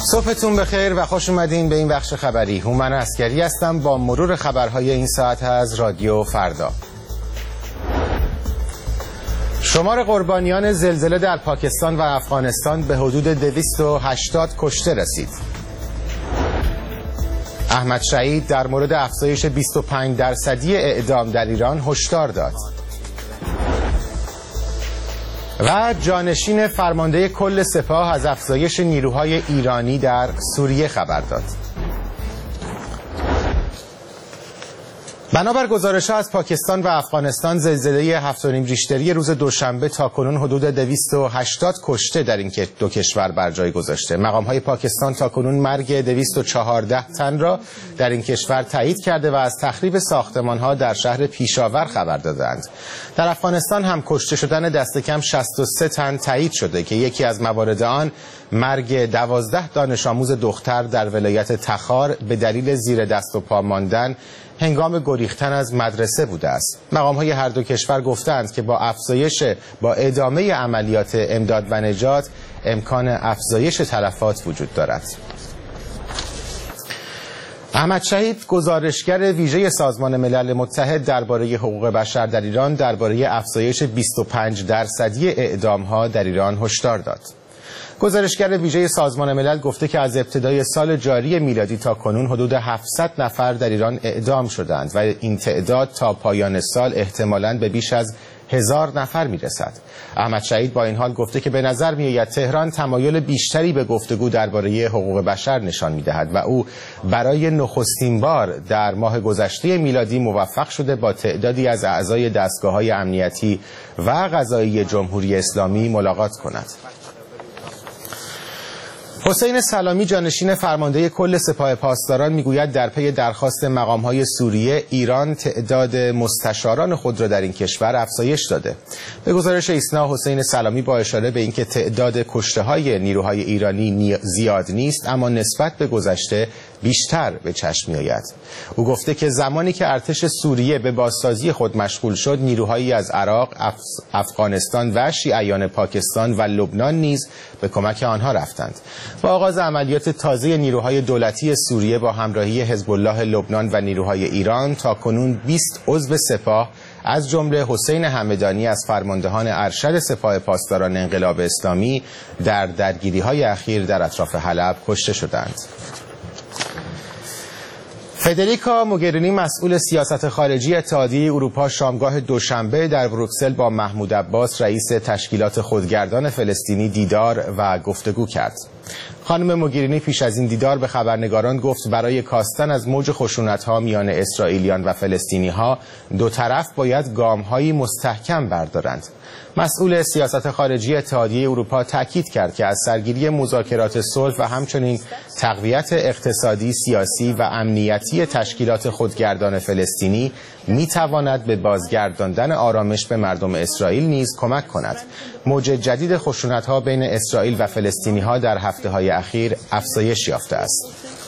صبحتون بخیر و خوش اومدین به این بخش خبری. هومن عسکری هستم با مرور خبرهای این ساعت از رادیو فردا. شمار قربانیان زلزله در پاکستان و افغانستان به حدود 280 کشته رسید. احمد شهید در مورد افزایش 25% اعدام در ایران هشدار داد. و جانشین فرمانده کل سپاه از افزایش نیروهای ایرانی در سوریه خبر داد. بنابر گزارش‌ها از پاکستان و افغانستان، زلزله 7.5 ریشتری روز دوشنبه تاکنون حدود 280 کشته در این دو کشور بر جای گذاشته. مقام‌های پاکستان تاکنون مرگ 214 تن را در این کشور تایید کرده و از تخریب ساختمان‌ها در شهر پیشاور خبر دادند. در افغانستان هم کشته شدن دست کم 63 تن تایید شده که یکی از موارد آن مرگ 12 دانش آموز دختر در ولایت تخار به دلیل زیر دست و پا ماندن هنگام گریختن از مدرسه بوده است. مقام‌های هر دو کشور گفتند که با ادامه عملیات امداد و نجات امکان افزایش تلفات وجود دارد. احمد شهید، گزارشگر ویژه سازمان ملل متحد درباره حقوق بشر در ایران، درباره افزایش 25% اعدام‌ها در ایران هشدار داد. گزارشگر ویژه سازمان ملل گفته که از ابتدای سال جاری میلادی تا کنون حدود 700 نفر در ایران اعدام شدند و این تعداد تا پایان سال احتمالاً به بیش از 1000 نفر میرسد. احمد شهید با این حال گفته که به نظر میآید تهران تمایل بیشتری به گفتگو درباره حقوق بشر نشان میدهد و او برای نخستین بار در ماه گذشته میلادی موفق شده با تعدادی از اعضای دستگاه‌های امنیتی و قضایی جمهوری اسلامی ملاقات کند. حسین سلامی، جانشین فرمانده کل سپاه پاسداران، میگوید در پی درخواست مقام‌های سوریه، ایران تعداد مستشاران خود را در این کشور افزایش داده. به گزارش ایسنا، حسین سلامی با اشاره به اینکه تعداد کشته‌های نیروهای ایرانی زیاد نیست اما نسبت به گذشته بیشتر به چشم می‌آید. او گفته که زمانی که ارتش سوریه به بازسازی خود مشغول شد، نیروهایی از عراق، افغانستان و شیعیان پاکستان و لبنان نیز به کمک آنها رفتند. با آغاز عملیات تازه نیروهای دولتی سوریه با همراهی حزب الله لبنان و نیروهای ایران، تا کنون 20 عضو سپاه از جمله حسین همدانی از فرماندهان ارشد سپاه پاسداران انقلاب اسلامی در درگیری‌های اخیر در اطراف حلب کشته شدند. فدریکا موگرینی، مسئول سیاست خارجی اتحادیه اروپا، شامگاه دوشنبه در بروکسل با محمود عباس، رئیس تشکیلات خودگردان فلسطینی، دیدار و گفتگو کرد. خانم موگرینی پیش از این دیدار به خبرنگاران گفت برای کاستن از موج خشونت‌ها میان اسرائیلیان و فلسطینی‌ها دو طرف باید گام‌هایی مستحکم بردارند. مسئول سیاست خارجی اتحادیه اروپا تاکید کرد که از سرگیری مذاکرات صلح و همچنین تقویت اقتصادی، سیاسی و امنیتی تشکیلات خودگردان فلسطینی می‌تواند به بازگرداندن آرامش به مردم اسرائیل نیز کمک کند. موج جدید خشونت‌ها بین اسرائیل و فلسطینی‌ها در هفته‌های اخیر افزایش یافته است.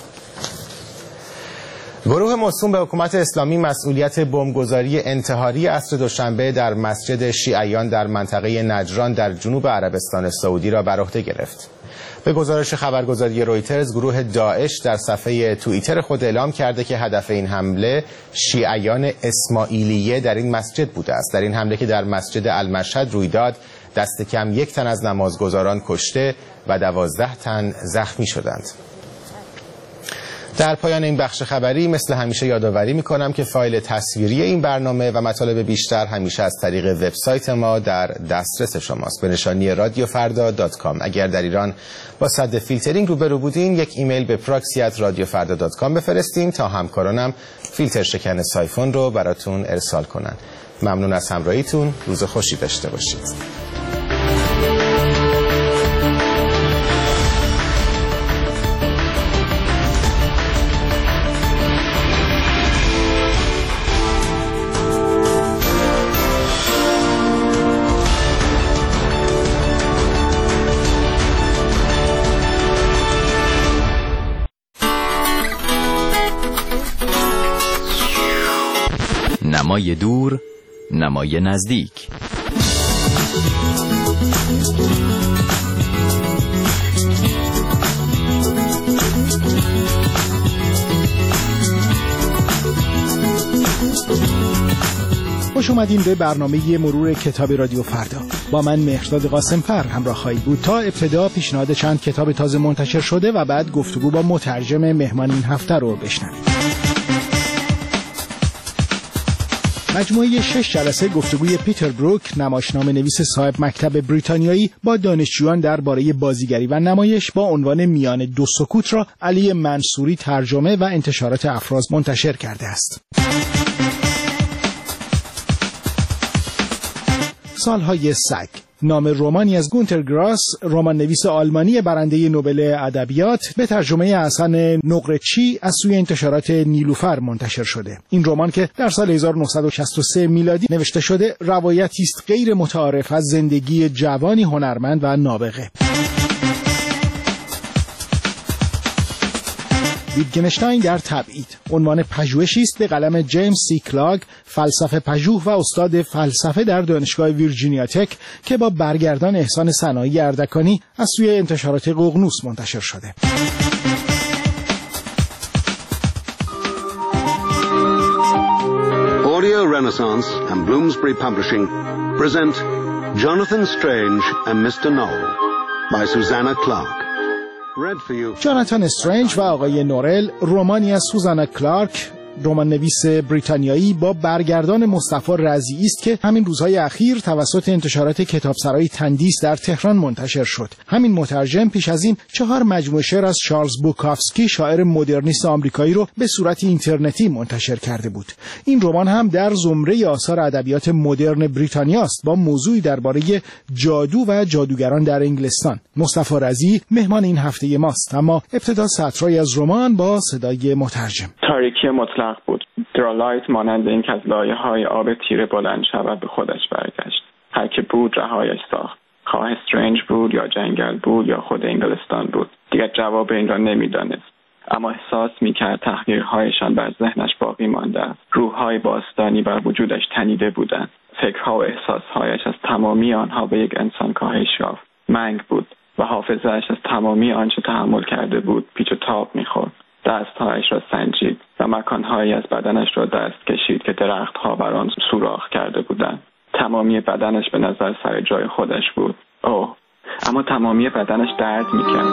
گروه موسوم به حکومت اسلامی مسئولیت بمبگذاری انتحاری عصر دوشنبه در مسجد شیعیان در منطقه نجران در جنوب عربستان سعودی را بر عهده گرفت. به گزارش خبرگزاری رویترز، گروه داعش در صفحه توییتر خود اعلام کرده که هدف این حمله شیعیان اسماعیلیه در این مسجد بوده است. در این حمله که در مسجد المشهد روی داد، دست کم 1 تن از نمازگزاران کشته و 12 تن زخمی شدند. در پایان این بخش خبری مثل همیشه یادآوری می‌کنم که فایل تصویری این برنامه و مطالب بیشتر همیشه از طریق وبسایت ما در دسترس شماست به نشانی radiofarda.com. اگر در ایران با سد فیلترینگ روبرو بودین، یک ایمیل به proxy@radiofarda.com بفرستین تا همکارانم فیلتر شکن سایفون رو براتون ارسال کنن. ممنون از همراهیتون. روز خوشی داشته باشید. نمای دور، نمای نزدیک. خوش اومدین به برنامه مرور کتاب رادیو فردا. با من مهرداد قاسم‌فر همراه خواهید بود تا ابتدا پیشنهاد چند کتاب تازه منتشر شده و بعد گفتگو با مترجم مهمان این هفته رو بشنوید. مجموعه 6 جلسه گفتگوی پیتر بروک، نمایشنامه نویس صاحب مکتب بریتانیایی، با دانشجویان درباره بازیگری و نمایش با عنوان میان دو سکوت را علی منصوری ترجمه و انتشارات افراز منتشر کرده است. سالهای سگ، نام رمانی از گونتر گراس، رمان نویس آلمانی برنده نوبل ادبیات، به ترجمه حسن نقرچی از سوی انتشارات نیلوفر منتشر شده. این رمان که در سال 1963 میلادی نوشته شده، روایتی است غیر متعارف از زندگی جوانی هنرمند و نابغه. ویتگنشتاین در تبعید، عنوان پژوهشی است به قلم جیمز سی کلاگ، فلسفه پژوه و استاد فلسفه در دانشگاه ویرجینیا تک، که با برگردان احسان صناعی اردکانی از سوی انتشارات ققنوس منتشر شده. Audio Renaissance and Bloomsbury Publishing present Jonathan Strange and Mr. Knoll by Susanna Clarke. جاناتان استرنج و آقای نورل، رمانی از سوزانا کلارک، رمان نویس بریتانیایی با برگردان مصطفی رضیعی است که همین روزهای اخیر توسط انتشارات کتابسرای تندیس در تهران منتشر شد. همین مترجم پیش از این 4 مجموعه شعر از چارلز بوکافسکی، شاعر مدرنیست آمریکایی رو به صورت اینترنتی منتشر کرده بود. این رمان هم در زمره آثار ادبیات مدرن بریتانیا است، با موضوعی درباره جادو و جادوگران در انگلستان. مصطفی رضیعی مهمان این هفته ماست، اما ابتدا سطرهایی از رمان با صدای مترجم. تاریکی مطلق بود. درالایت مانند این که از لایه‌های آب تیره بلند شود به خودش برگشت. هر که بود رهایش ساخت. خواه استرنج بود یا جنگل بود یا خود انگلستان بود. دیگر جواب این را نمی‌دانست. اما احساس می‌کرد تحقیرهایشان بر ذهنش باقی مانده است. روح‌های باستانی بر وجودش تنیده بودند. فکرها و احساسهایش از تمامی آنها به یک انسان کاهش یافت. منگ بود و حافظه‌اش از تمامی آنچه تحمل کرده بود پیچ و تاب می‌خورد. دستهایش را سنجید و مکانهایی از بدنش را دست کشید که درختها بر آن سوراخ کرده بودند. تمامی بدنش به نظر سر جای خودش بود. اما تمامی بدنش درد می‌کرد.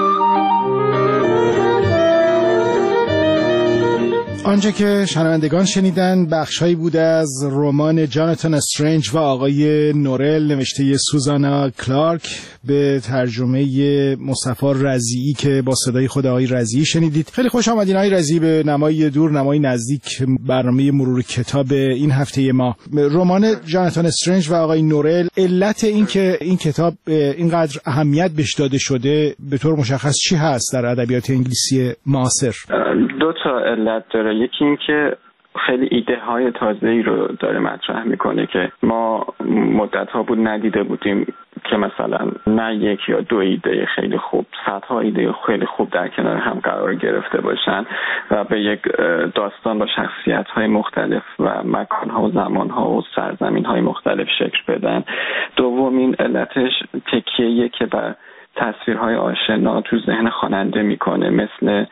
آنچه که شنوندگان شنیدن بخشایی بود از رمان جاناتان استرنج و آقای نورل نوشته سوزانا کلارک به ترجمه مصطفی رضیعی که با صدای خود آقای رضیعی شنیدید. خیلی خوش آمدین آقای رضیعی به نمای دور نمای نزدیک، برنامه مرور کتاب این هفته ما. رمان جاناتان استرنج و آقای نورل، علت این که این کتاب اینقدر اهمیت بهش داده شده به طور مشخص چی هست در ادبیات انگلیسی معاصر؟ 2 تا علت داره. یکی این که خیلی ایده های تازه‌ای رو داره مطرح میکنه که ما مدت ها بود ندیده بودیم، که مثلا نه 1 یا 2 ایده خیلی خوب، صدها ایده خیلی خوب در کنار هم قرار گرفته باشن و به یک داستان با شخصیت های مختلف و مکان ها و زمان ها و سرزمین های مختلف شکل بدن. دومین علتش تکیه‌ایه که بر تصویرهای آشنا تو ذهن خواننده میکنه،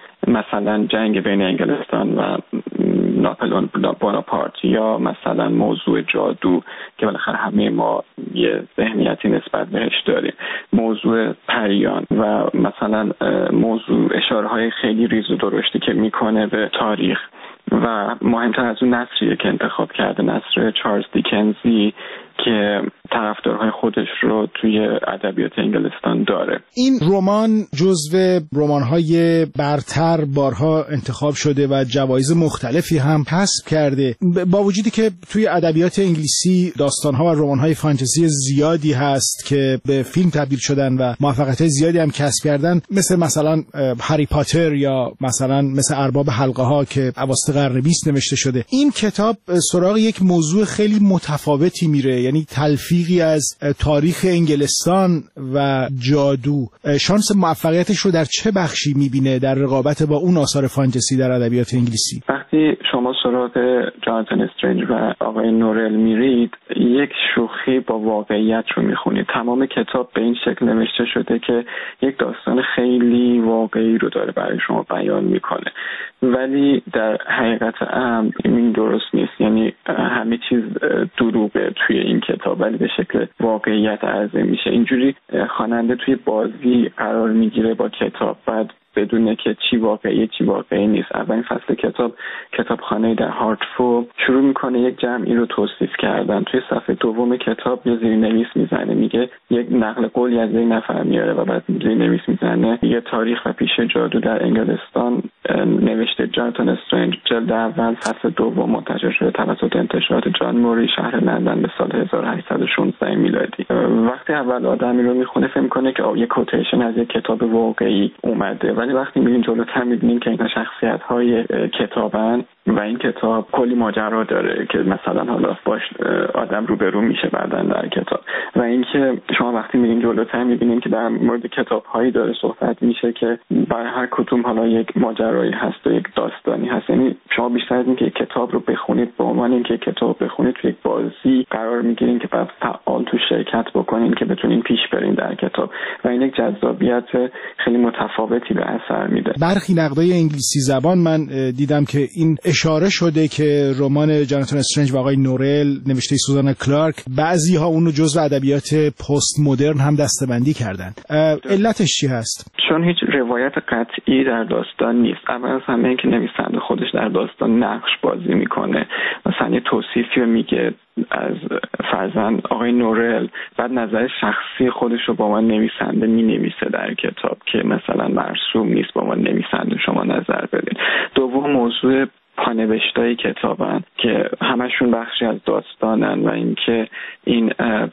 مثلا جنگ بین انگلستان و ناپلئون بوناپارت، یا مثلا موضوع جادو که بالاخره همه ما یه ذهنیتی نسبت بهش داریم، موضوع پریان و مثلا موضوع اشاره‌های خیلی ریز و درشتی که میکنه به تاریخ. و مهمتر از اون نثریه که انتخاب کرده، نثر چارلز دیکنزی که طرفدارهای خودش رو توی ادبیات انگلستان داره. این رمان جزو رمان‌های برتر بارها انتخاب شده و جوایز مختلفی هم کسب کرده، با وجودی که توی ادبیات انگلیسی داستان‌ها و رمان‌های فانتزی زیادی هست که به فیلم تبدیل شدن و موفقیت زیادی هم کسب کردن، مثلا هری پاتر یا مثل ارباب حلقه‌ها که اواسط قرن 20 نوشته شده. این کتاب سراغ یک موضوع خیلی متفاوتی میره، یعنی تلفیقی از تاریخ انگلستان و جادو. شانس موفقیتش رو در چه بخشی میبینه در رقابت با اون آثار فانتزی در ادبیات انگلیسی؟ وقتی وقتی شما سراغ جاناتان استرنج و آقای نورل میرید، یک شوخی با واقعیت رو میخونید. تمام کتاب به این شکل نوشته شده که یک داستان خیلی واقعی رو داره برای شما بیان میکنه، ولی در حقیقت این درست نیست. یعنی همه چیز دروغه توی این کتاب، ولی به شکل واقعیت عرضه میشه. اینجوری خواننده توی بازی قرار میگیره با کتاب، بعد بدونه که چی واقعی نیست. اولین فصل کتابخانه در هارتفورد شروع میکنه یک جمعی رو توصیف کردن. توی صفحه دوم کتاب یه زیرنویس میزنه، میگه یک نقل قولی از یک نفر میاره و بعد زیرنویس میزنه یه تاریخ و پیشه جادو در انگلستان نوشته جاناتان استرنج، جلد اول فصل دوم منتشر شده توسط انتشارات جان موری شهر لندن به سال 1816 میلادی. وقتی اول آدمی رو میخونه فکر میکنه که یه کوتیشن از یک کتاب واقعی اومده، ولی وقتی میرین جلوتر میبینین که اینا شخصیت‌های کتابن و این کتاب کلی ماجرا داره که مثلا حالا باش آدم روبرو میشه بعدن در کتاب. و اینکه شما وقتی میرین جلوتر میبینین که در مورد کتاب‌هایی داره صحبت میشه که برای هر کدوم حالا یک ماجرایی هست و یک داستانی هست. یعنی شما بیشتر از اینکه کتاب رو بخونید به عنوان اینکه کتاب بخونید توی یک بازی قرار میگیرین که بعد فعال تو شرکت بکنین که بتونین پیش برین در کتاب و این یک جذابیت خیلی متفاوتی به اثر میده. برخی نقدای انگلیسی زبان من دیدم که این اشاره شده که رمان جاناتان استرنج و آقای نورل نوشته سوزانا کلارک بعضی‌ها اون رو جزو ادبیات پست مدرن هم دسته‌بندی کردن. علتش چی هست؟ چون هیچ روایت قطعی در داستان نیست. اول از همه اینکه نویسنده خودش در داستان نقش بازی میکنه، مثلا یه توصیفی رو میگه از فرزند آقای نورل، بعد نظر شخصی خودش رو با من نویسنده مینویسه در کتاب که مثلا مرسوم نیست با من نویسنده شما نظر بدین. دوم موضوع پانوشتای کتابن که همشون بخشی از داستانن و اینکه این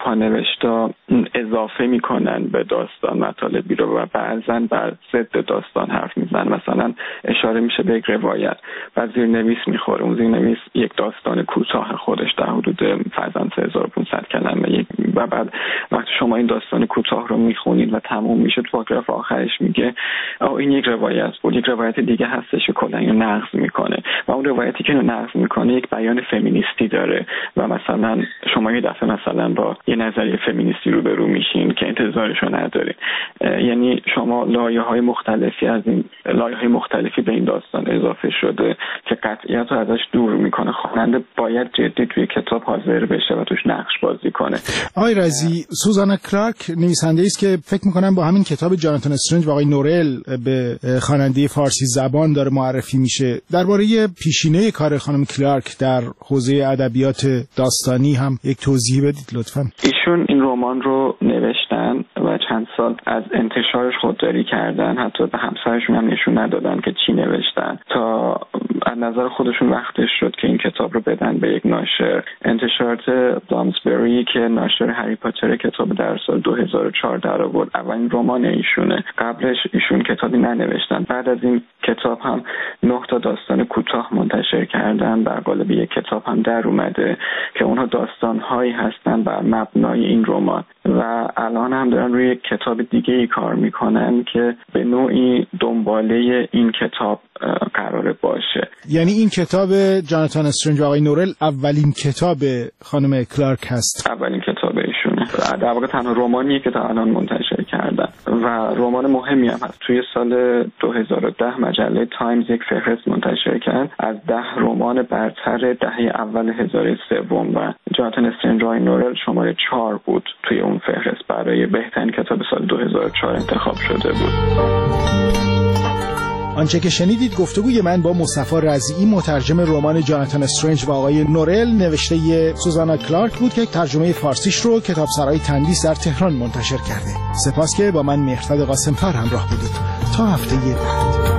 پانوشتا اضافه میکنن به داستان مطالبی رو و بعضن بر ضد داستان حرف میزنن. مثلا اشاره میشه به یک روایت و زیرنویس میخوره، اون زیرنویس یک داستان کوتاه خودش در حدود فرضاً 3500 کلمه و بعد وقتی شما این داستان کوتاه رو میخونید و تموم میشه تو پاراگراف آخرش میگه این یک روایت بود، یک روایت دیگه هستش که کلا اینو نقض میکنه و اون روایتی که نقض میکنه یک بیان فمینیستی داره و مثلا شما یه دفعه مثلا با یه نظریه فمینیستی روبرو میشین که انتظارشو ندارین. یعنی شما لایه‌های مختلفی به این داستان اضافه شده که قطعیت رو ازش دور میکنه. خواننده باید جدی توی کتاب حاضر بشه و توش نقش بازی کنه. آقای رضی، سوزانا کلارک نویسنده است که فکر میکنم با همین کتاب جاناتان استرنج و آقای نورل به خواننده فارسی زبان داره معرفی میشه. درباره پیشینه کار خانم کلارک در حوزه ادبیات داستانی هم یک توضیح بدید لطفاً. ایشون این رمان رو نوشتن و چند سال از انتشارش خودداری کردن، حتی به همسرشون هم نشون ندادن که چی نوشتن تا از نظر خودشون وقتش شد که این کتاب رو بدن به یک ناشر. انتشارات بلامسبری که ناشر هری پاتر کتاب در سال 2004 در آورد، اولین رمان ایشونه. قبلش ایشون کتابی ننوشتن. بعد از این کتاب هم 9 تا داستان کوتاه منتشر کردن، در قالب یک کتاب هم در اومده که اونها داستان‌هایی هستن بر مبنای این رمان و الان هم دارن روی یک کتاب دیگه‌ای کار میکنن که به نوعی دنباله این کتاب قراره باشه. یعنی این کتاب جاناتان استرنج و آقای نورل اولین کتاب خانم کلارک هست؟ اولین کتاب ایشونه. در واقع تنها رمانیه که تا الان منتشر کردن و رمان مهمی هم هست. توی سال 2010 مجله تایمز یک فهرست منتشر کرد از 10 رمان برتر دهه اول هزاره سوم و جاناتان استرنج و آقای نورل شماره 4 بود توی اون فهرست، برای بهترین کتاب سال 2004 انتخاب شده بود. آنچه که شنیدید گفتگوی من با مصطفی رضیعی، مترجم رمان جاناتان استرنج و آقای نورل نوشته سوزانا کلارک بود که ترجمه فارسیش رو کتابسرای تندیس در تهران منتشر کرده. سپاس که با من مهرداد قاسمفر همراه بودید. تا هفته بعد.